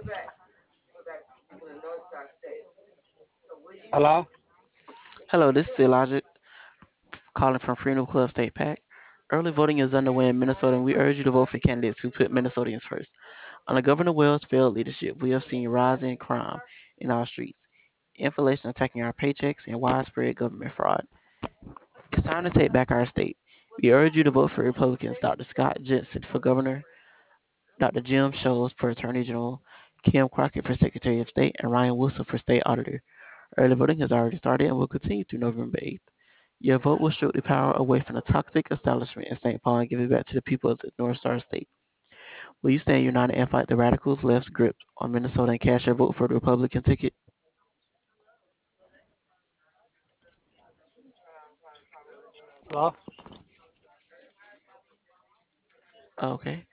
Hello? Hello, this is Elijah calling from Freedom Club State PAC. Early voting is underway in Minnesota, and we urge you to vote for candidates who put Minnesotans first. Under Governor Wells' failed leadership, we have seen rising crime in our streets, inflation attacking our paychecks, and widespread government fraud. It's time to take back our state. We urge you to vote for Republicans Dr. Scott Jensen for governor, Dr. Jim Shows for attorney general, Kim Crockett for secretary of state, and Ryan Wilson for state auditor. Early voting has already started and will continue through November 8th. Your vote will strip the power away from the toxic establishment in St. Paul and give it back to the people of the North Star State. Will you stand united and fight the radicals' left's grip on Minnesota and cast your vote for the Republican ticket? Hello? Okay.